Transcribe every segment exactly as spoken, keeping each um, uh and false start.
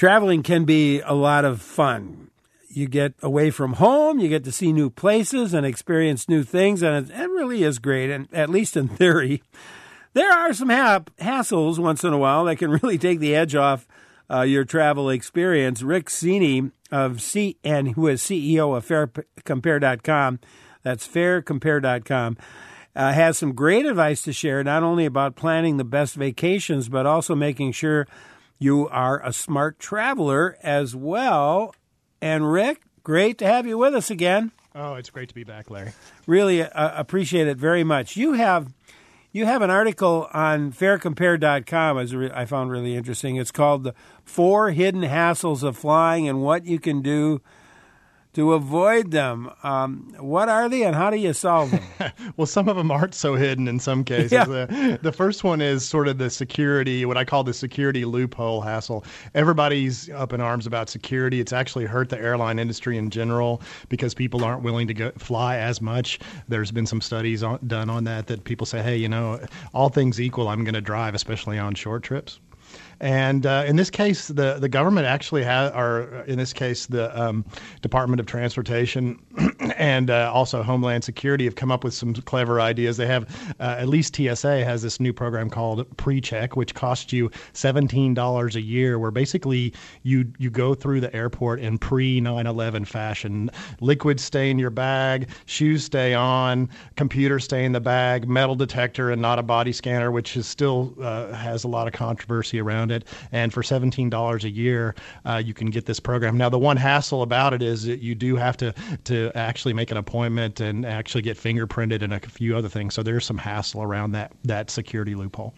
traveling can be a lot of fun. You get away from home, you get to see new places and experience new things, and it, it really is great, and at least in theory. There are some ha- hassles once in a while that can really take the edge off uh, your travel experience. Rick Cini, of C- and who is C E O of fair compare dot com, that's fair compare dot com, uh, has some great advice to share, not only about planning the best vacations, but also making sure you are a smart traveler as well. And Rick, great to have you with us again. Oh, it's great to be back, Larry. Really uh, appreciate it very much. You have you have an article on fair compare dot com I found really interesting. It's called The Four Hidden Hassles of Flying and What You Can Do to Avoid Them. Um, what are they and how do you solve them? Well, some of them aren't so hidden in some cases. Yeah. Uh, the first one is sort of the security, what I call the security loophole hassle. Everybody's up in arms about security. It's actually hurt the airline industry in general because people aren't willing to go fly as much. There's been some studies on, done on that that people say, hey, you know, all things equal, I'm going to drive, especially on short trips. And uh, in this case, the, the government actually has, or in this case, the um, Department of Transportation and uh, also Homeland Security have come up with some clever ideas. They have, uh, at least T S A has this new program called PreCheck, which costs you seventeen dollars a year, where basically you you go through the airport in pre nine eleven fashion. Liquids stay in your bag, shoes stay on, computers stay in the bag, metal detector and not a body scanner, which is still uh, has a lot of controversy around it. And for seventeen dollars a year, uh, you can get this program. Now, the one hassle about it is that you do have to, to actually make an appointment and actually get fingerprinted and a few other things. So there's some hassle around that, that security loophole.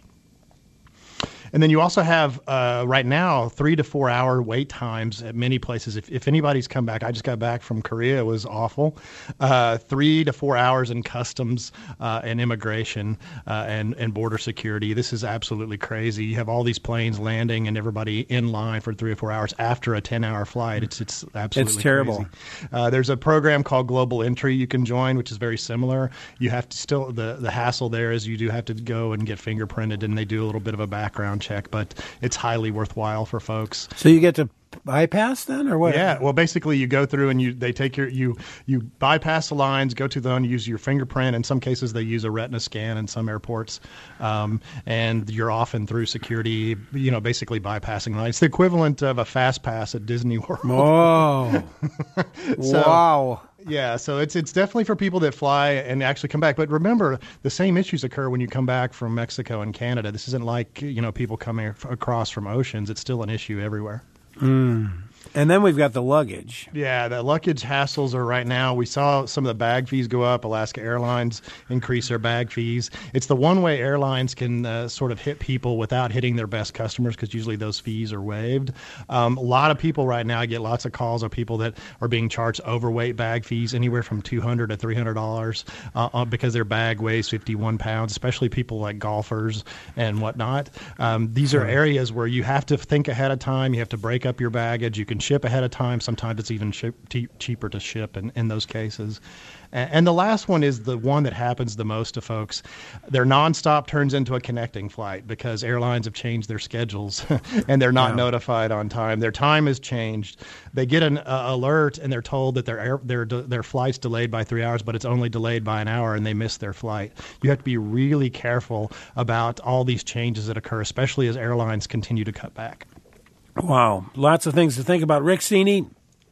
And then you also have, uh, right now, three to four hour wait times at many places. If, if anybody's come back, I just got back from Korea. It was awful. Uh, three to four hours in customs uh, and immigration uh, and, and border security. This is absolutely crazy. You have all these planes landing and everybody in line for three or four hours after a ten hour flight. It's, it's absolutely It's terrible. crazy. Uh, there's a program called Global Entry you can join, which is very similar. You have to still, the, the hassle there is you do have to go and get fingerprinted, and they do a little bit of a background check, but it's highly worthwhile for folks. So you get to bypass then, or what? Yeah, well, basically you go through and you they take your you you bypass the lines, go to them, use your fingerprint. In some cases, they use a retina scan in some airports, um, and you're off and through security. You know, basically bypassing lines. It's the equivalent of a fast pass at Disney World. Oh, so, wow. Yeah, so it's it's definitely for people that fly and actually come back. But remember, the same issues occur when you come back from Mexico and Canada. This isn't like, you know, people coming across from oceans. It's still an issue everywhere. Mm. And then we've got the luggage. Yeah, the luggage hassles are right now. We saw some of the bag fees go up. Alaska Airlines increase their bag fees. It's the one way airlines can uh, sort of hit people without hitting their best customers, because usually those fees are waived. Um, a lot of people right now, I get lots of calls of people that are being charged overweight bag fees, anywhere from two hundred dollars to three hundred dollars uh, because their bag weighs fifty-one pounds, especially people like golfers and whatnot. Um, these are areas where you have to think ahead of time. You have to break up your baggage. You can ship ahead of time. Sometimes it's even ship, te- cheaper to ship in, in those cases. And, and the last one is the one that happens the most to folks. Their nonstop turns into a connecting flight because airlines have changed their schedules and they're not yeah. notified on time. Their time has changed. They get an uh, alert and they're told that their air, their their flight's delayed by three hours, but it's only delayed by an hour, and they miss their flight. You have to be really careful about all these changes that occur, especially as airlines continue to cut back. Wow. Lots of things to think about. Rick Cini,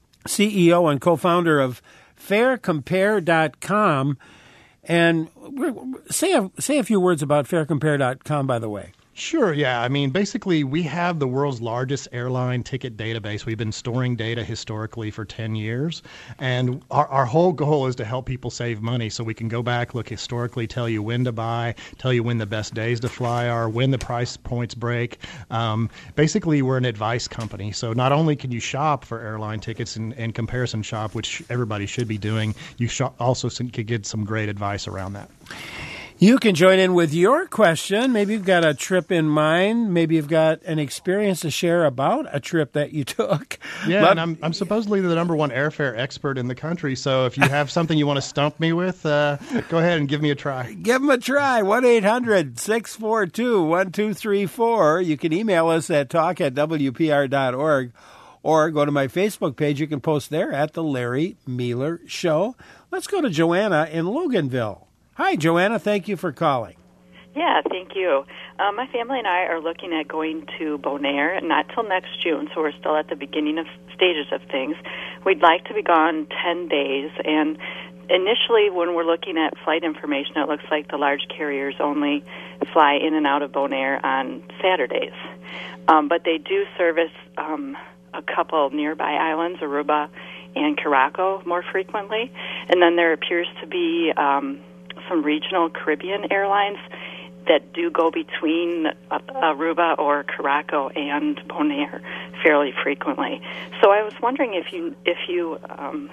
C E O and co-founder of fair compare dot com. And say a, say a few words about fair compare dot com, by the way. Sure, yeah. I mean, basically, we have the world's largest airline ticket database. We've been storing data historically for ten years, and our, our whole goal is to help people save money so we can go back, look historically, tell you when to buy, tell you when the best days to fly are, when the price points break. Um, basically, we're an advice company, so not only can you shop for airline tickets and, and comparison shop, which everybody should be doing, you sh- also can get some great advice around that. You can join in with your question. Maybe you've got a trip in mind. Maybe you've got an experience to share about a trip that you took. Yeah, Let- and I'm, I'm supposedly the number one airfare expert in the country, so if you have something you want to stump me with, uh, go ahead and give me a try. Give them a try. one eight hundred six four two one two three four. You can email us at talk at w p r dot org or go to my Facebook page. You can post there at The Larry Mealer Show. Let's go to Joanna in Loganville. Hi, Joanna. Thank you for calling. Yeah, thank you. Um, my family and I are looking at going to Bonaire, not till next June, so we're still at the beginning of stages of things. We'd like to be gone ten days, and initially when we're looking at flight information, it looks like the large carriers only fly in and out of Bonaire on Saturdays. Um, but they do service um, a couple nearby islands, Aruba and Caraco, more frequently. And then there appears to be um, some regional Caribbean airlines that do go between uh, Aruba or Caraco and Bonaire fairly frequently. So I was wondering if you if you um,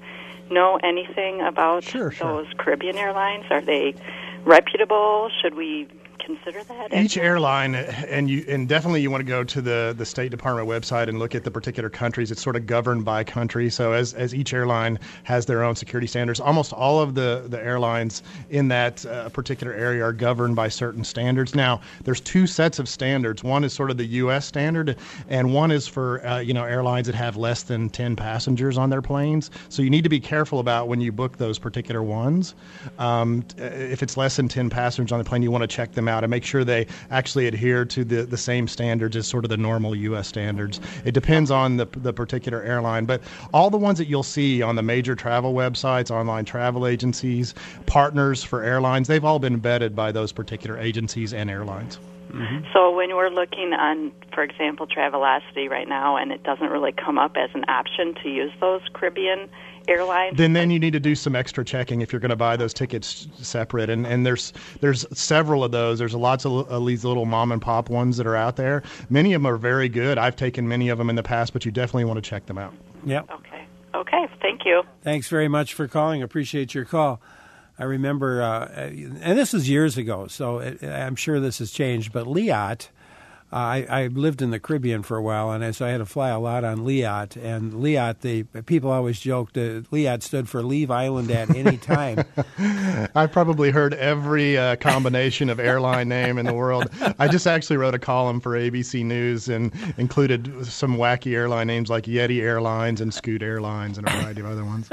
know anything about Sure, sure. those Caribbean airlines. Are they reputable? Should we consider that? Each airline, and you and definitely you want to go to the, the State Department website and look at the particular countries. It's sort of governed by country. So as as each airline has their own security standards, almost all of the, the airlines in that uh, particular area are governed by certain standards. Now, there's two sets of standards. One is sort of the U S standard, and one is for uh, you know airlines that have less than ten passengers on their planes. So you need to be careful about when you book those particular ones. Um, if it's less than ten passengers on the plane, you want to check them out and make sure they actually adhere to the, the same standards as sort of the normal U S standards. It depends on the the particular airline, but all the ones that you'll see on the major travel websites, online travel agencies, partners for airlines, they've all been vetted by those particular agencies and airlines. Mm-hmm. So when we're looking on, for example, Travelocity right now, and it doesn't really come up as an option to use those Caribbean airlines, then then you need to do some extra checking if you're going to buy those tickets separate. And and there's there's several of those. There's lots of, of these little mom and pop ones that are out there. Many of them are very good. I've taken many of them in the past, but you definitely want to check them out. Yep. Okay. Okay. Thank you. Thanks very much for calling. Appreciate your call. I remember, uh, and this is years ago, so it, I'm sure this has changed, but Liat, uh, I, I lived in the Caribbean for a while, and so I had to fly a lot on Liat. And Liat, the people always joked that Liat stood for Leave Island at Any Time. I've probably heard every uh, combination of airline name in the world. I just actually wrote a column for A B C News and included some wacky airline names like Yeti Airlines and Scoot Airlines and a variety of other ones.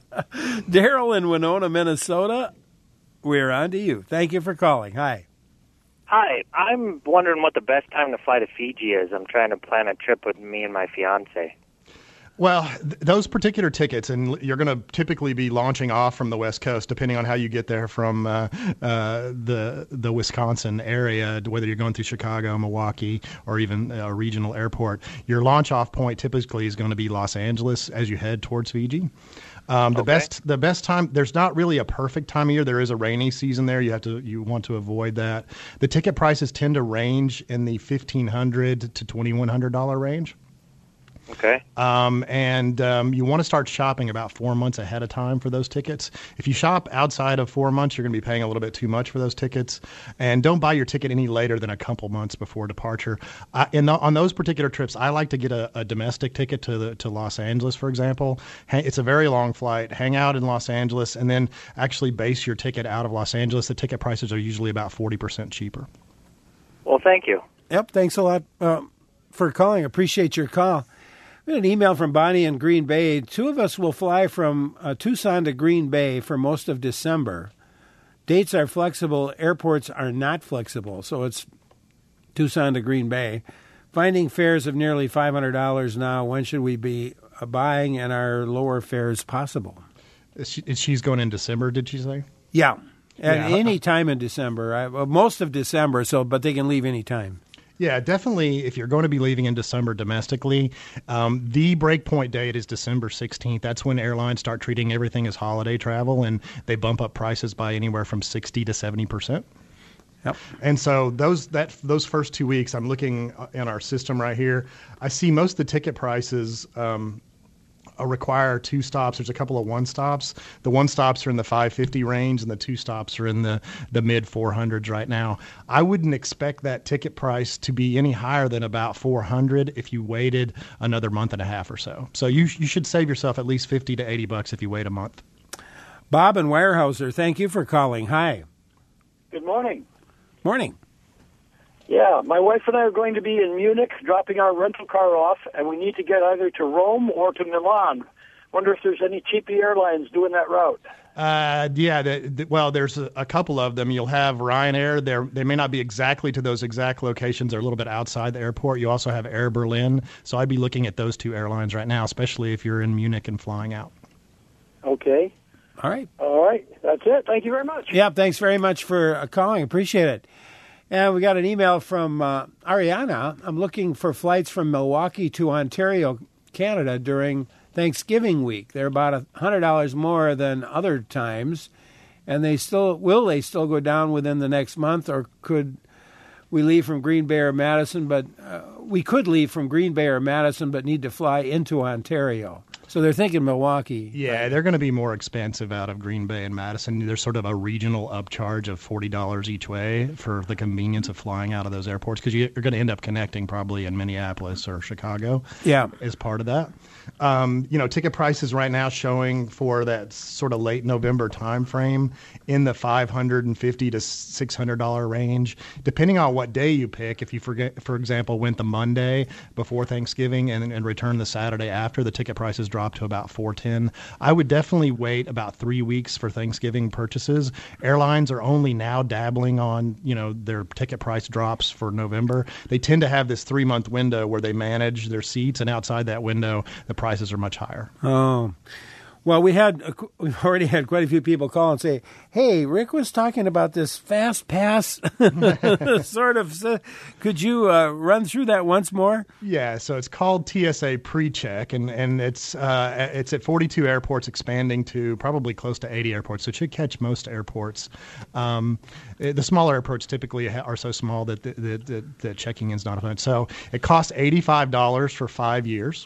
Daryl in Winona, Minnesota, we're on to you. Thank you for calling. Hi. Hi, I'm wondering what the best time to fly to Fiji is. I'm trying to plan a trip with me and my fiance. Well, th- those particular tickets, and you're going to typically be launching off from the West Coast, depending on how you get there from uh, uh, the the Wisconsin area, whether you're going through Chicago, Milwaukee, or even a regional airport. Your launch off point typically is going to be Los Angeles as you head towards Fiji. Um, the Okay. best the best time, there's not really a perfect time of year. There is a rainy season there. You have to you want to avoid that. The ticket prices tend to range in the fifteen hundred dollars to twenty-one hundred dollars range. Okay. Um, and um, you want to start shopping about four months ahead of time for those tickets. If you shop outside of four months, you're going to be paying a little bit too much for those tickets. And don't buy your ticket any later than a couple months before departure. Uh, in the, on those particular trips, I like to get a, a domestic ticket to the, to Los Angeles, for example. Ha- It's a very long flight. Hang out in Los Angeles and then actually base your ticket out of Los Angeles. The ticket prices are usually about forty percent cheaper. Well, thank you. Yep, thanks a lot uh, for calling. Appreciate your call. We had an email from Bonnie in Green Bay. Two of us will fly from uh, Tucson to Green Bay for most of December. Dates are flexible. Airports are not flexible. So it's Tucson to Green Bay. Finding fares of nearly five hundred dollars now. When should we be uh, buying, and are lower fares possible? Is she, is she's going in December, did she say? Yeah. At Yeah. any time in December. I, well, most of December, so but they can leave any time. Yeah, definitely. If you're going to be leaving in December domestically, um, the breakpoint date is December sixteenth. That's when airlines start treating everything as holiday travel, and they bump up prices by anywhere from sixty to seventy percent. Yep. And so those that those first two weeks, I'm looking in our system right here. I see most of the ticket prices um, uh, require two stops. There's a couple of one stops. The one stops are in the five fifty range, and the two stops are in the, the mid four hundreds right now. I wouldn't expect that ticket price to be any higher than about four hundred if you waited another month and a half or so. So you you should save yourself at least fifty to eighty bucks if you wait a month. Bob and Weyerhaeuser, thank you for calling. Hi. Good morning. Morning. Yeah, my wife and I are going to be in Munich dropping our rental car off, and we need to get either to Rome or to Milan. Wonder if there's any cheap airlines doing that route. Uh, yeah, the, the, well, there's a, a couple of them. You'll have Ryanair. They're, they may not be exactly to those exact locations. They're a little bit outside the airport. You also have Air Berlin. So I'd be looking at those two airlines right now, especially if you're in Munich and flying out. Okay. All right. All right. That's it. Thank you very much. Yeah, thanks very much for uh, calling. Appreciate it. And we got an email from uh, Ariana. I'm looking for flights from Milwaukee to Ontario, Canada during Thanksgiving week. They're about one hundred dollars more than other times. And they still will they still go down within the next month, or could we leave from Green Bay or Madison? But uh, we could leave from Green Bay or Madison, but need to fly into Ontario. So they're thinking Milwaukee. Yeah, they're going to be more expensive out of Green Bay and Madison. There's sort of a regional upcharge of forty dollars each way for the convenience of flying out of those airports, because you're going to end up connecting probably in Minneapolis or Chicago. Yeah, as part of that. Um, you know, ticket prices right now showing for that sort of late November time frame in the five hundred fifty to six hundred dollars range, depending on what day you pick. If you, forget, for example, went the Monday before Thanksgiving and, and returned the Saturday after, the ticket prices drop to about four ten. I would definitely wait about three weeks for Thanksgiving purchases. Airlines are only now dabbling on, you know, their ticket price drops for November. They tend to have this three-month window where they manage their seats, and outside that window, the prices are much higher. Oh. Well, we had uh, we've already had quite a few people call and say, "Hey, Rick was talking about this fast pass sort of. Uh, could you uh, run through that once more?" Yeah, so it's called T S A PreCheck, and and it's uh, it's at forty-two airports, expanding to probably close to eighty airports. So it should catch most airports. Um, the smaller airports typically are so small that the, the, the, the checking in is not a fun. So it costs eighty-five dollars for five years.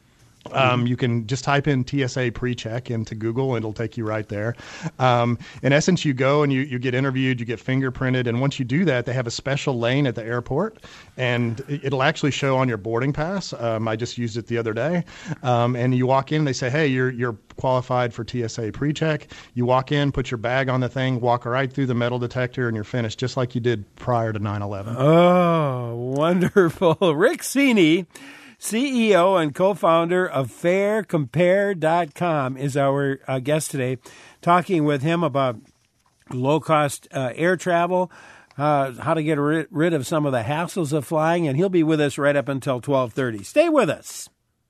Um, you can just type in T S A PreCheck into Google, and it'll take you right there. Um, in essence, you go and you, you get interviewed, you get fingerprinted, and once you do that, they have a special lane at the airport, and it'll actually show on your boarding pass. Um, I just used it the other day. Um, and you walk in, and they say, "Hey, you're you're qualified for T S A PreCheck." You walk in, put your bag on the thing, walk right through the metal detector, and you're finished, just like you did prior to nine eleven. Oh, wonderful. Rick Cini, C E O and co-founder of Fare Compare dot com, is our uh, guest today, talking with him about low-cost uh, air travel, uh, how to get rid, rid of some of the hassles of flying, and he'll be with us right up until twelve thirty. Stay with us.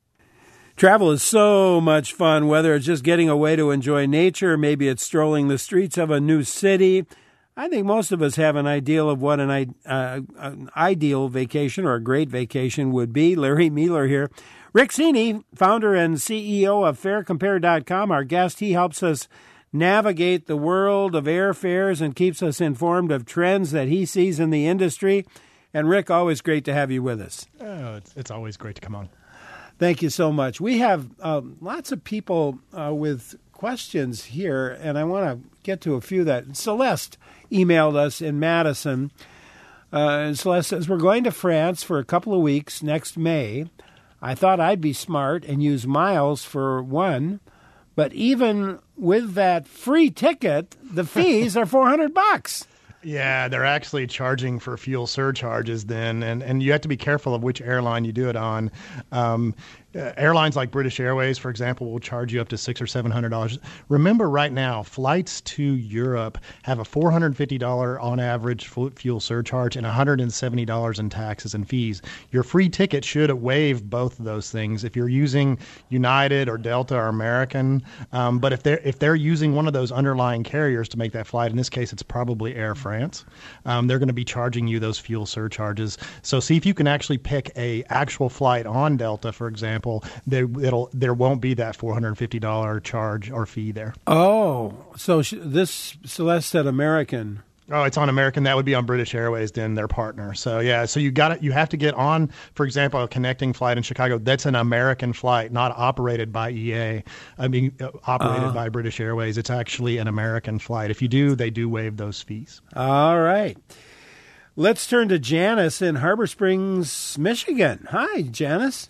Travel is so much fun, whether it's just getting away to enjoy nature, maybe it's strolling the streets of a new city. I think most of us have an ideal of what an, uh, an ideal vacation or a great vacation would be. Larry Mueller here. Rick Cini, founder and C E O of Fare Compare dot com, our guest. He helps us navigate the world of airfares and keeps us informed of trends that he sees in the industry. And Rick, always great to have you with us. Oh, it's, it's always great to come on. Thank you so much. We have uh, lots of people uh, with questions here, and I want to get to a few that Celeste emailed us in Madison. Uh, Celeste says, "We're going to France for a couple of weeks next May. I thought I'd be smart and use miles for one, but even with that free ticket, the fees are four hundred bucks. Yeah, they're actually charging for fuel surcharges then, and, and you have to be careful of which airline you do it on. Um, uh, airlines like British Airways, for example, will charge you up to six or seven hundred dollars. Remember, right now, flights to Europe have a four hundred fifty dollars on average fuel surcharge and one hundred seventy dollars in taxes and fees. Your free ticket should waive both of those things if you're using United or Delta or American. Um, but if they're if they're using one of those underlying carriers to make that flight, in this case, it's probably Air France. Um, they're going to be charging you those fuel surcharges. So see if you can actually pick a actual flight on Delta, for example. There, it'll there won't be that four hundred fifty dollars charge or fee there. Oh, so sh- this Celeste said American. Oh, it's on American. That would be on British Airways, then their partner. So yeah, so you got it. You have to get on, for example, a connecting flight in Chicago. That's an American flight, not operated by E A. I mean, uh, operated uh, by British Airways. It's actually an American flight. If you do, they do waive those fees. All right. Let's turn to Janice in Harbor Springs, Michigan. Hi, Janice.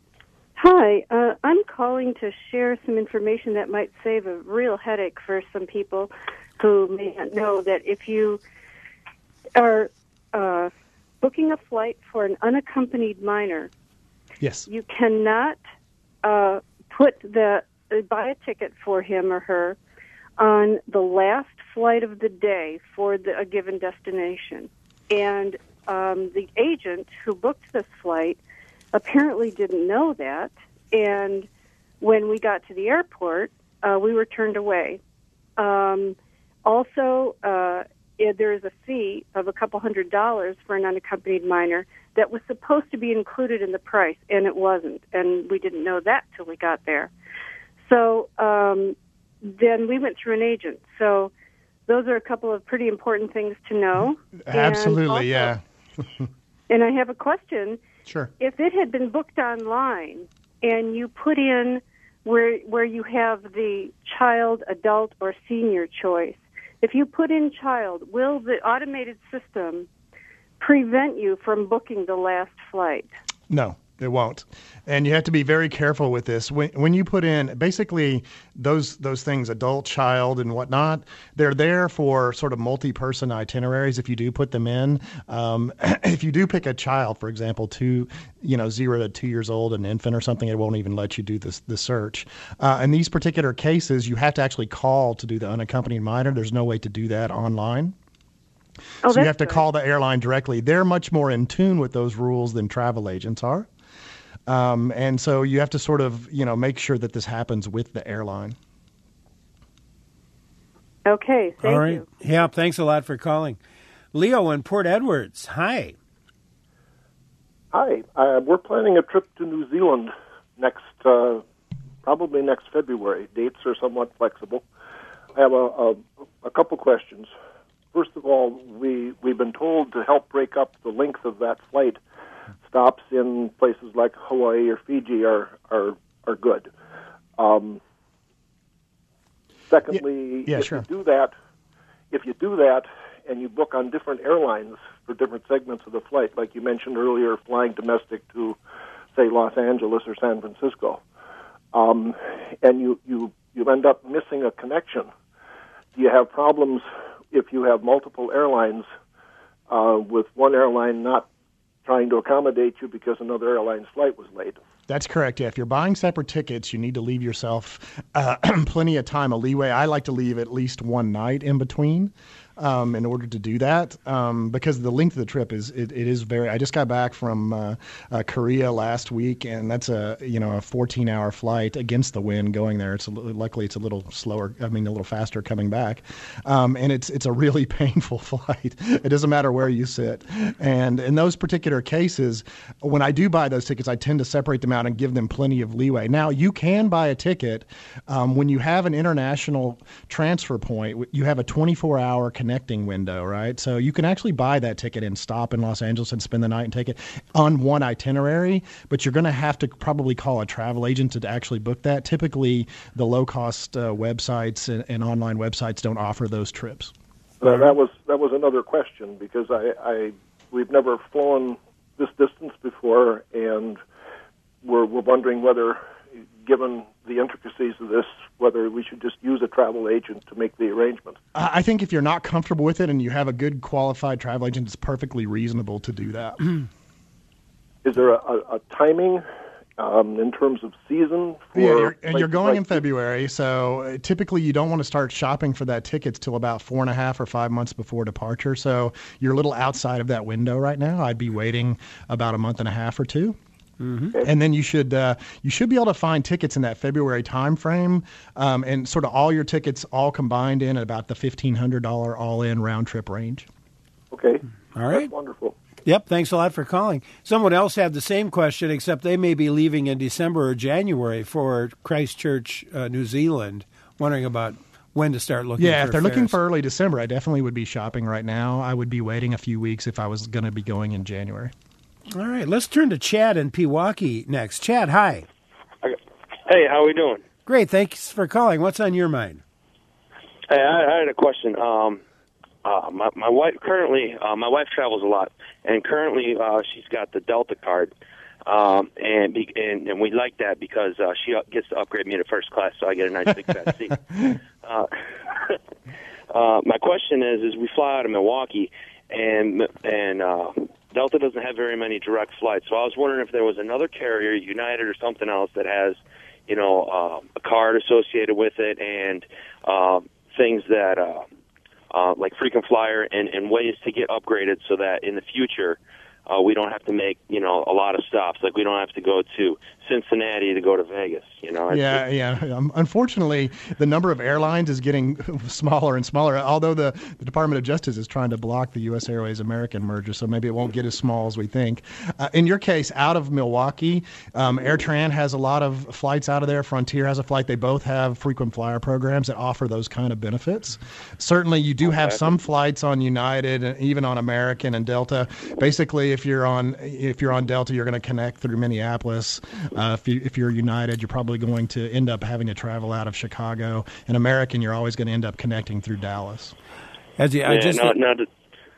Hi, uh, I'm calling to share some information that might save a real headache for some people who may not know that if you are uh, booking a flight for an unaccompanied minor, yes, you cannot uh, put the uh, buy a ticket for him or her on the last flight of the day for the, a given destination. And um, the agent who booked this flight apparently didn't know that, and when we got to the airport, uh, we were turned away. Um, also, uh, there is a fee of a couple hundred dollars for an unaccompanied minor that was supposed to be included in the price, and it wasn't, and we didn't know that till we got there. So um, then we went through an agent. So those are a couple of pretty important things to know. Absolutely, also, yeah. And I have a question. Sure. If it had been booked online and you put in where where you have the child, adult, or senior choice, if you put in child, will the automated system prevent you from booking the last flight? No. It won't. And you have to be very careful with this. When when you put in basically those those things, adult, child, and whatnot, they're there for sort of multi-person itineraries if you do put them in. Um, if you do pick a child, for example, two, you know, zero to two years old, an infant or something, it won't even let you do this, the search. Uh, in these particular cases, you have to actually call to do the unaccompanied minor. There's no way to do that online. Oh, so you have to good. call the airline directly. They're much more in tune with those rules than travel agents are. Um, and so you have to sort of, you know, make sure that this happens with the airline. Okay, thank All right. you. Yeah, thanks a lot for calling. Leo in Port Edwards. Hi. Hi. Uh, we're planning a trip to New Zealand next, uh, probably next February. Dates are somewhat flexible. I have a, a, a couple questions. First of all, we, we've been told to help break up the length of that flight, stops in places like Hawaii or Fiji are are, are good. Um, secondly, yeah, yeah, if sure. you do that, if you do that and you book on different airlines for different segments of the flight, like you mentioned earlier, flying domestic to, say, Los Angeles or San Francisco, um, and you, you, you end up missing a connection, do you have problems if you have multiple airlines uh, with one airline not trying to accommodate you because another airline's flight was late? That's correct. Yeah, if you're buying separate tickets, you need to leave yourself uh, plenty of time, a leeway. I like to leave at least one night in between um, in order to do that um, because the length of the trip is it, it is very. I just got back from uh, uh, Korea last week, and that's a you know a fourteen hour flight against the wind going there. It's a, luckily it's a little slower. I mean a little faster coming back, um, and it's it's a really painful flight. It doesn't matter where you sit, and in those particular cases, when I do buy those tickets, I tend to separate them out and give them plenty of leeway. Now, you can buy a ticket um, when you have an international transfer point. You have a twenty-four hour connecting window, right? So you can actually buy that ticket and stop in Los Angeles and spend the night and take it on one itinerary, but you're going to have to probably call a travel agent to actually book that. Typically, the low-cost uh, websites and, and online websites don't offer those trips. Uh, that was that was another question because I, I we've never flown this distance before, and We're, we're wondering whether, given the intricacies of this, whether we should just use a travel agent to make the arrangement. I think if you're not comfortable with it and you have a good qualified travel agent, it's perfectly reasonable to do that. Is there a, a, a timing um, in terms of season? For yeah, you're, and like, you're going like, in February, so uh, typically you don't want to start shopping for that tickets till about four and a half or five months before departure. So you're a little outside of that window right now. I'd be waiting about a month and a half or two. Mm-hmm. And then you should uh, you should be able to find tickets in that February time frame, um, and sort of all your tickets all combined in at about the fifteen hundred dollars all-in round-trip range. Okay. All right. That's wonderful. Yep, thanks a lot for calling. Someone else had the same question, except they may be leaving in December or January for Christchurch, uh, New Zealand, wondering about when to start looking Yeah, for if they're looking fares. for early December, I definitely would be shopping right now. I would be waiting a few weeks if I was going to be going in January. All right, let's turn to Chad in Pewaukee next. Chad, hi. Hey, how are we doing? Great, thanks for calling. What's on your mind? Hey, I, I had a question. Um, uh, my, my wife currently, uh, my wife travels a lot, and currently uh, she's got the Delta card, um, and, be, and and we like that because uh, she gets to upgrade me to first class, so I get a nice big fat seat. Uh, uh, my question is, is we fly out of Milwaukee, and and uh, Delta doesn't have very many direct flights, so I was wondering if there was another carrier, United or something else, that has, you know, uh, a card associated with it, and uh, things that, uh, uh, like frequent flyer, and, and ways to get upgraded so that in the future uh, we don't have to make, you know, a lot of stops. Like we don't have to go to Cincinnati to go to Vegas, you know. It's Yeah, just, yeah. Um, unfortunately, the number of airlines is getting smaller and smaller, although the, the Department of Justice is trying to block the U S Airways American merger, so maybe it won't get as small as we think. Uh, in your case, out of Milwaukee, um, AirTran has a lot of flights out of there. Frontier has a flight. They both have frequent flyer programs that offer those kind of benefits. Certainly, you do have some flights on United and even on American and Delta. Basically, if you're on if you're on Delta, you're going to connect through Minneapolis. Uh, if, you, if you're United, you're probably going to end up having to travel out of Chicago. And American, you're always going to end up connecting through Dallas. As you, I yeah, just no, no, no,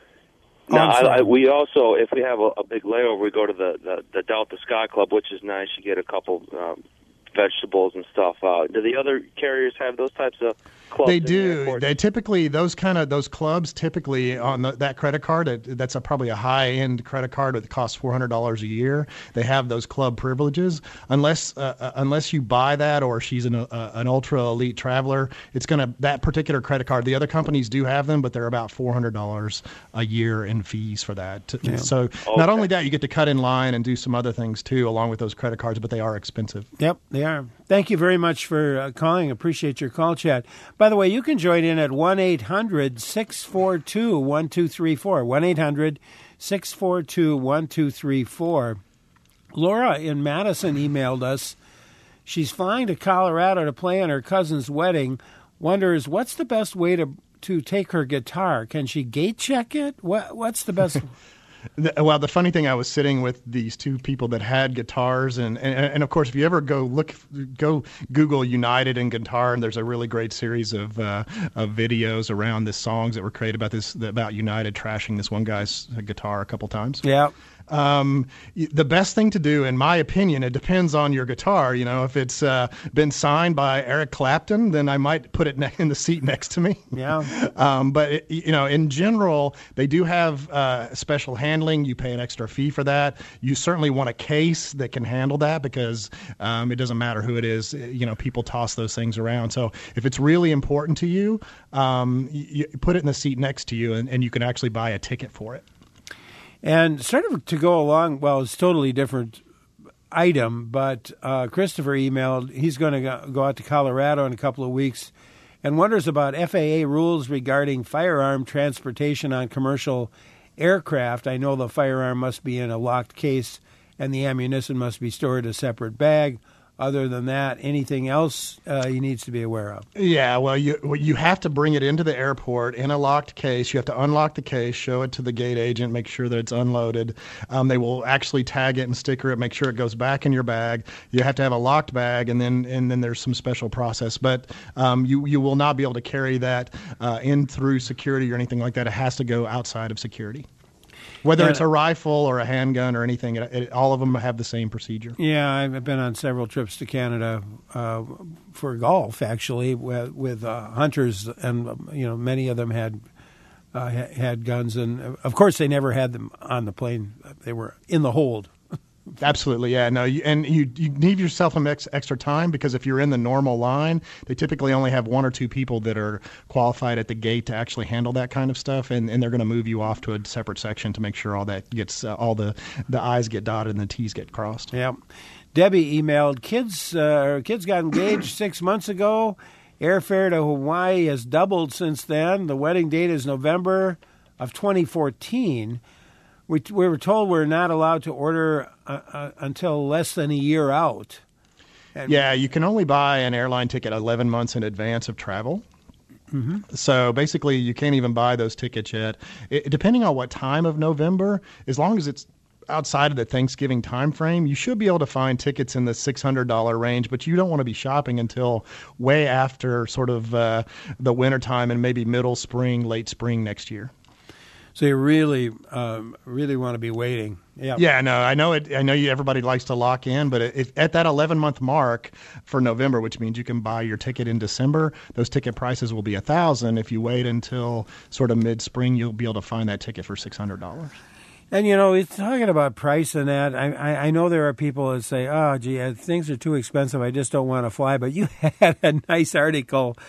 Oh, I'm I, sorry. I, we also, if we have a, a big layover, we go to the, the, the Delta Sky Club, which is nice. You get a couple um, vegetables and stuff. Uh, do the other carriers have those types of clubs? They in the do. airport? They typically those kind of those clubs typically on the, that credit card. It, that's a, probably a high end credit card that costs four hundred dollars a year. They have those club privileges. Unless uh, uh, unless you buy that, or she's an uh, an ultra elite traveler, it's gonna that particular credit card. The other companies do have them, but they're about four hundred dollars a year in fees for that. Yeah. So Okay. not only that, you get to cut in line and do some other things too, along with those credit cards. But they are expensive. Yep, they are. Thank you very much for uh, calling. Appreciate your call, Chad. By the way, you can join in at one eight hundred six four two one two three four. one eight hundred six four two one two three four. Laura in Madison emailed us. She's flying to Colorado to play on her cousin's wedding. Wonders, what's the best way to to take her guitar? Can she gate check it? What What's the best... The- Well, the funny thing, I was sitting with these two people that had guitars, and, and and of course, if you ever go look, go Google United and guitar, and there's a really great series of uh, of videos around the songs that were created about this about United trashing this one guy's guitar a couple times. Yeah. Um, y- the best thing to do, in my opinion, it depends on your guitar. You know, if it's uh, been signed by Eric Clapton, then I might put it ne- in the seat next to me. Yeah. Um, but it, you know, in general, they do have uh, special handling. You pay an extra fee for that. You certainly want a case that can handle that, because um, it doesn't matter who it is. You know, people toss those things around. So if it's really important to you, um, you, you put it in the seat next to you, and, and you can actually buy a ticket for it. And sort of to go along, well, it's totally different item, but uh, Christopher emailed, he's going to go, go out to Colorado in a couple of weeks and wonders about F A A rules regarding firearm transportation on commercial aircraft. I know the firearm must be in a locked case and the ammunition must be stored in a separate bag. Other than that, anything else uh, he needs to be aware of? Yeah, well, you well, you have to bring it into the airport in a locked case. You have to unlock the case, show it to the gate agent, make sure that it's unloaded. Um, they will actually tag it and sticker it, make sure it goes back in your bag. You have to have a locked bag, and then and then there's some special process. But um, you you will not be able to carry that uh, in through security or anything like that. It has to go outside of security. Whether Yeah. it's a rifle or a handgun or anything, it, it, all of them have the same procedure. Yeah, I've been on several trips to Canada uh, for golf, actually, with, with uh, hunters, and um, you know, many of them had uh, ha- had guns, and uh, of course, they never had them on the plane; they were in the hold. Absolutely, yeah. No, you, and you you need yourself some ex, extra time, because if you're in the normal line, they typically only have one or two people that are qualified at the gate to actually handle that kind of stuff, and, and they're going to move you off to a separate section to make sure all that gets uh, all the the I's get dotted and the T's get crossed. Yeah, Debbie emailed kids. Uh, kids got engaged six months ago. Airfare to Hawaii has doubled since then. The wedding date is November of twenty fourteen. We, we were told we're not allowed to order uh, uh, until less than a year out. And Yeah, you can only buy an airline ticket eleven months in advance of travel. Mm-hmm. So basically, you can't even buy those tickets yet. It, depending on what time of November, as long as it's outside of the Thanksgiving time frame, you should be able to find tickets in the six hundred dollars range, but you don't want to be shopping until way after sort of uh, the wintertime and maybe middle spring, late spring next year. So you really, um, really want to be waiting. Yeah. Yeah. No, I know it. I know you. Everybody likes to lock in, but if, at that eleven month mark for November, which means you can buy your ticket in December, those ticket prices will be a thousand. If you wait until sort of mid spring, you'll be able to find that ticket for six hundred dollars. And, you know, it's talking about price and that. I, I, I know there are people that say, oh, gee, things are too expensive. I just don't want to fly. But you had a nice article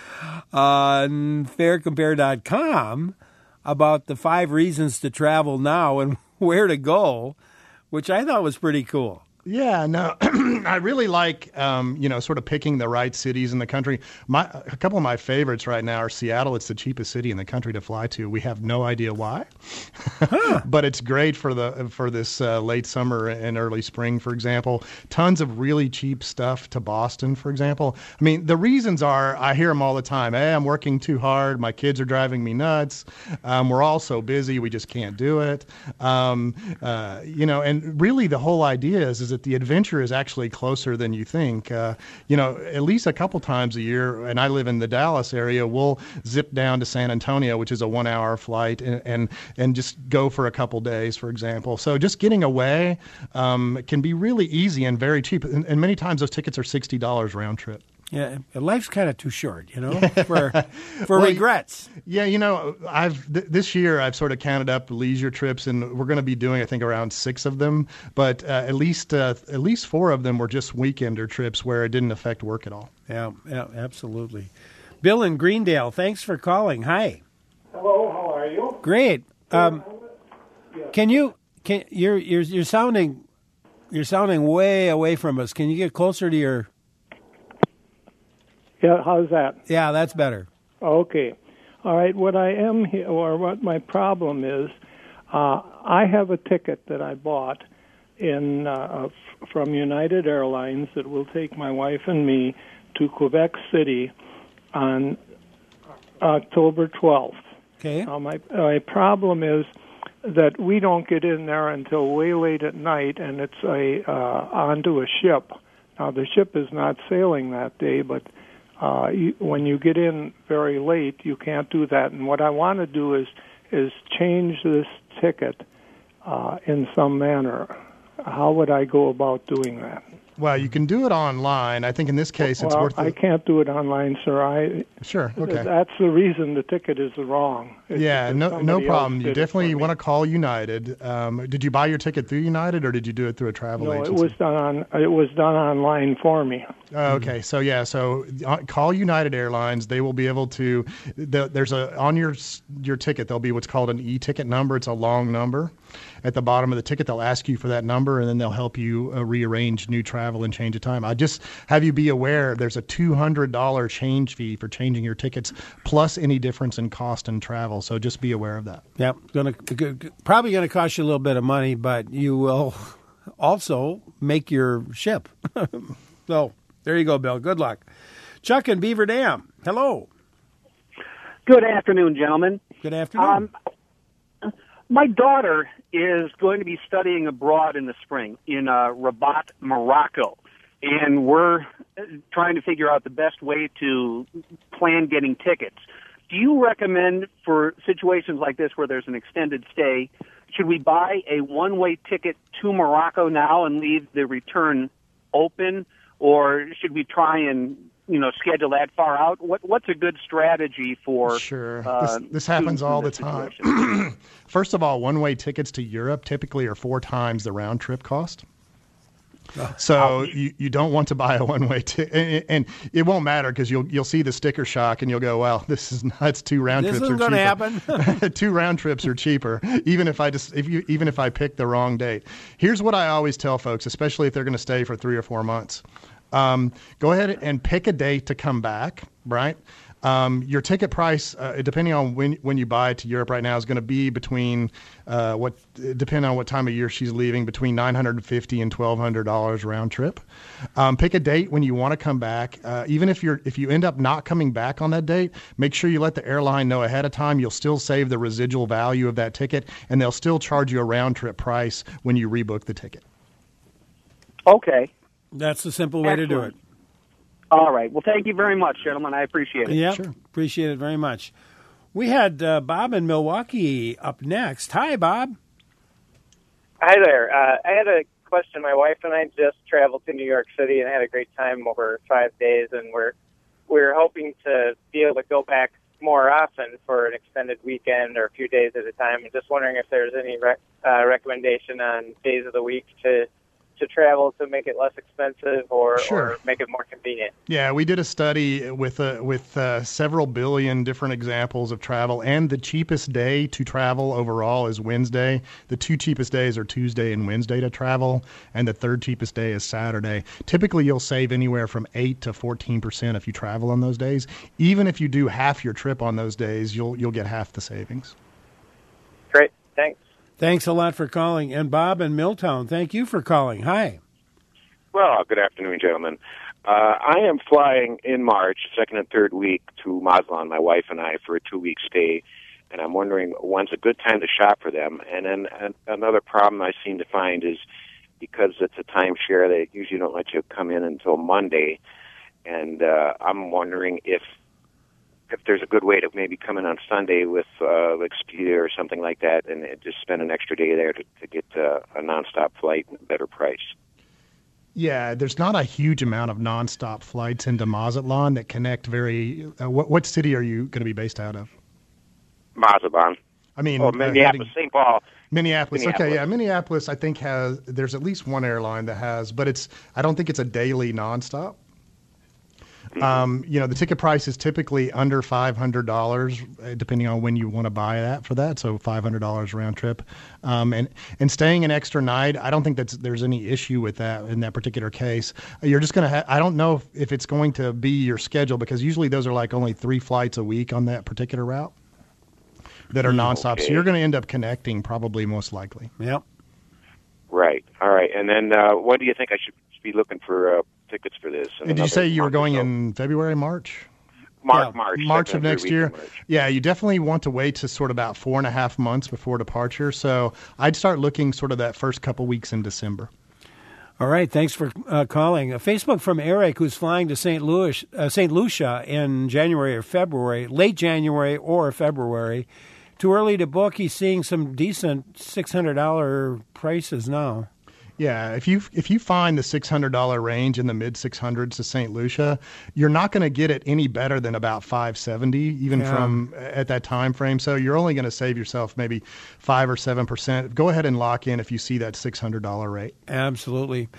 on fare compare dot com about the five reasons to travel now and where to go, which I thought was pretty cool. Yeah, no, I really like, um, you know, sort of picking the right cities in the country. My a couple of my favorites right now are Seattle. It's the cheapest city in the country to fly to. We have no idea why, huh. but it's great for the for this uh, late summer and early spring, for example. Tons of really cheap stuff to Boston, for example. I mean, the reasons are, I hear them all the time. Hey, I'm working too hard. My kids are driving me nuts. Um, we're all so busy. We just can't do it. Um, uh, you know, and really the whole idea is, is that the adventure is actually closer than you think. Uh, you know, at least a couple times a year, and I live in the Dallas area, we'll zip down to San Antonio, which is a one-hour flight, and, and and just go for a couple days, for example. So just getting away um, can be really easy and very cheap, and, and many times those tickets are sixty dollars round trip. Yeah, life's kind of too short, you know, for for well, regrets. Yeah, you know, I've th- this year I've sort of counted up leisure trips, and we're going to be doing, I think, around six of them. But uh, at least uh, at least four of them were just weekender trips where it didn't affect work at all. Yeah, yeah, absolutely. Bill in Greendale, thanks for calling. Hi. Hello, how are you? Great. Um, can you can you're you're you're sounding you're sounding way away from us. Can you get closer to your? Yeah, how's that? Yeah, that's better. Okay. All right, what I am here, or what my problem is, uh, I have a ticket that I bought in uh, f- from United Airlines that will take my wife and me to Quebec City on October twelfth. Okay. Now, my, my problem is that we don't get in there until way late at night, and it's a uh, onto a ship. Now, the ship is not sailing that day, but Uh, you, when you get in very late, you can't do that. And what I want to do is is change this ticket uh, in some manner. How would I go about doing that? Well, you can do it online. I think in this case it's well, worth it. I can't do it online, sir. I Sure, okay. That's the reason the ticket is wrong. It's yeah, no no problem. You definitely want to me. call United. Um, did you buy your ticket through United, or did you do it through a travel no, agency? No, it was done on it was done online for me. Oh, okay, so yeah, so uh, call United Airlines. They will be able to. The, there's a on your your ticket. There'll be what's called an e-ticket number. It's a long number. At the bottom of the ticket, they'll ask you for that number, and then they'll help you uh, rearrange new travel and change of time. I just have you be aware there's a two hundred dollars change fee for changing your tickets, plus any difference in cost and travel. So just be aware of that. Yep, gonna probably going to cost you a little bit of money, but you will also make your ship. So there you go, Bill. Good luck. Chuck in Beaver Dam. Hello. Good afternoon, gentlemen. Good afternoon. Um, my daughter is going to be studying abroad in the spring in uh, Rabat, Morocco, and we're trying to figure out the best way to plan getting tickets. Do you recommend for situations like this where there's an extended stay, should we buy a one-way ticket to Morocco now and leave the return open, or should we try and you know, schedule that far out? What What's a good strategy for? Sure, uh, this, this happens all the time. First of all, one-way tickets to Europe typically are four times the round trip cost. Oh, so you, you don't want to buy a one-way ticket, and, and it won't matter because you'll you'll see the sticker shock and you'll go, well, this is nuts. Two round this trips isn't are gonna cheaper. happen. Two round trips are cheaper, even if I just if you even if I pick the wrong date. Here's what I always tell folks, especially if they're going to stay for three or four months. Um, go ahead and pick a date to come back, right? Um, your ticket price, uh, depending on when when you buy it to Europe right now, is going to be between uh, what, depending on what time of year she's leaving, between nine hundred fifty dollars and twelve hundred dollars round trip. Um, pick a date when you want to come back. Uh, even if you're if you end up not coming back on that date, make sure you let the airline know ahead of time. You'll still save the residual value of that ticket, and they'll still charge you a round trip price when you rebook the ticket. Okay. That's the simple way Excellent. to do it. All right. Well, thank you very much, gentlemen. I appreciate it. Yeah, sure. Appreciate it very much. We had uh, Bob in Milwaukee up next. Hi, Bob. Hi there. Uh, I had a question. My wife and I just traveled to New York City and had a great time over five days, and we're we're hoping to be able to go back more often for an extended weekend or a few days at a time. I'm just wondering if there's any rec- uh, recommendation on days of the week to to travel to make it less expensive or, Sure. or make it more convenient. Yeah, we did a study with uh, with uh, several billion different examples of travel, and the cheapest day to travel overall is Wednesday. The two cheapest days are Tuesday and Wednesday to travel, and the third cheapest day is Saturday. Typically, you'll save anywhere from eight to fourteen percent if you travel on those days. Even if you do half your trip on those days, you'll you'll get half the savings. Great. Thanks. Thanks a lot for calling. And Bob in Milltown, thank you for calling. Hi. Well, good afternoon, gentlemen. Uh, I am flying in March, second and third week, to Mazatlan, my wife and I, for a two-week stay, and I'm wondering when's a good time to shop for them. And then uh, another problem I seem to find is because it's a timeshare, they usually don't let you come in until Monday, and uh, I'm wondering if if there's a good way to maybe come in on Sunday with uh, Expedia or something like that and just spend an extra day there to, to get uh, a nonstop flight and a better price. Yeah, there's not a huge amount of nonstop flights into Mazatlan that connect very. Uh, what what city are you going to be based out of? Mazatlan. I mean, oh, uh, Minneapolis, Saint Paul. Minneapolis. Minneapolis. Okay, yeah, Minneapolis. I think has there's at least one airline that has, but it's I don't think it's a daily nonstop. Um, you know, the ticket price is typically under five hundred dollars, depending on when you want to buy that for that. So five hundred dollars round trip. Um, and, and staying an extra night, I don't think that's, there's any issue with that in that particular case. You're just going to have, I don't know if, if it's going to be your schedule, because usually those are like only three flights a week on that particular route that are nonstop. Okay. So you're going to end up connecting probably most likely. Yep. Right. All right. And then uh, when do you think I should be looking for uh, tickets for this? In Did you say you were month or going so? in February, March? March, Yeah, March. March second of and next third week year. of March. Yeah, you definitely want to wait to sort of about four and a half months before departure. So I'd start looking sort of that first couple weeks in December. All right, thanks for uh, calling. A Facebook from Eric, who's flying to Saint Louis, uh, Saint Lucia in January or February, late January or February. Too early to book. He's seeing some decent six hundred dollars prices now. Yeah, if you if you find the six hundred dollars range in the mid six hundreds to Saint Lucia, you're not going to get it any better than about five seventy, even Yeah. from at that time frame. So you're only going to save yourself maybe five or seven percent. Go ahead and lock in if you see that six hundred dollars rate. Absolutely.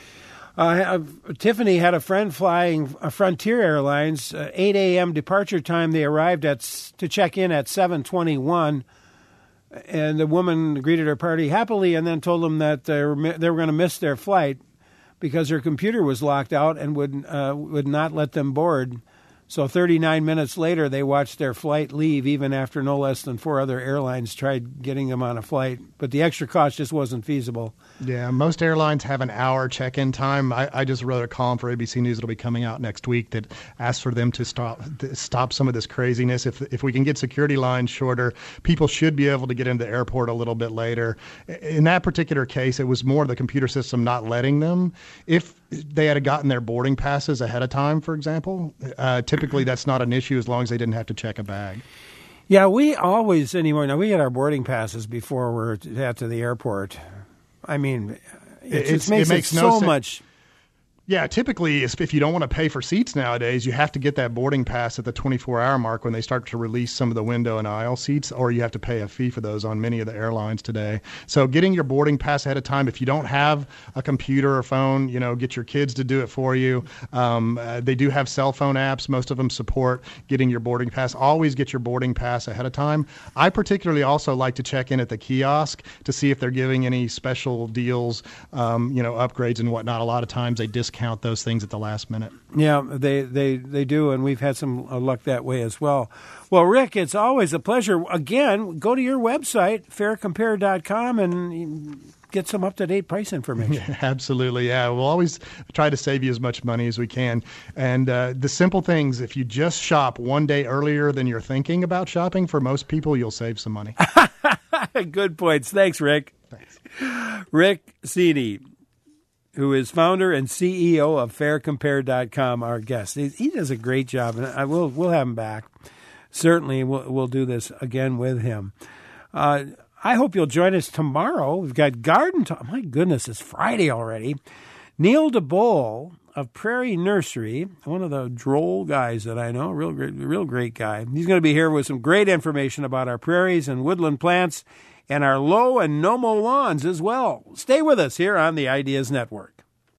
Uh, Tiffany had a friend flying uh, Frontier Airlines, uh, eight a.m. departure time. They arrived at s- to check in at seven twenty-one, and the woman greeted her party happily and then told them that they were, mi- they were going to miss their flight because her computer was locked out and would uh, would not let them board. So thirty-nine minutes later, they watched their flight leave, even after no less than four other airlines tried getting them on a flight. But the extra cost just wasn't feasible. Yeah, most airlines have an hour check-in time. I, I just wrote a column for A B C News that'll be coming out next week that asks for them to stop to stop some of this craziness. If if we can get security lines shorter, people should be able to get into the airport a little bit later. In that particular case, it was more the computer system not letting them. If they had gotten their boarding passes ahead of time, for example, uh, typically that's not an issue as long as they didn't have to check a bag. Yeah, we always, anymore, now we had our boarding passes before we're at to the airport. I mean, it, It's- just makes it it, makes no so sen- much. Yeah, typically, if you don't want to pay for seats nowadays, you have to get that boarding pass at the twenty-four hour mark when they start to release some of the window and aisle seats, or you have to pay a fee for those on many of the airlines today. So getting your boarding pass ahead of time, if you don't have a computer or phone, you know, get your kids to do it for you. Um, uh, they do have cell phone apps. Most of them support getting your boarding pass. Always get your boarding pass ahead of time. I particularly also like to check in at the kiosk to see if they're giving any special deals, um, you know, upgrades and whatnot. A lot of times they discount discount those things at the last minute. Yeah, they, they, they do, and we've had some uh, luck that way as well. Well, Rick, it's always a pleasure. Again, go to your website, fair compare dot com, and get some up-to-date price information. Yeah, absolutely, yeah. We'll always try to save you as much money as we can. And uh, the simple things, if you just shop one day earlier than you're thinking about shopping, for most people, you'll save some money. Good points. Thanks, Rick. Thanks. Rick Cini, who is founder and C E O of fair compare dot com, our guest. He, he does a great job, and I will we'll have him back. Certainly, we'll, we'll do this again with him. Uh, I hope you'll join us tomorrow. We've got garden talk. My goodness, it's Friday already. Neil DeBoll of Prairie Nursery, one of the droll guys that I know, real great, real great guy. He's going to be here with some great information about our prairies and woodland plants and our low and no-mow lawns as well. Stay with us here on the Ideas Network.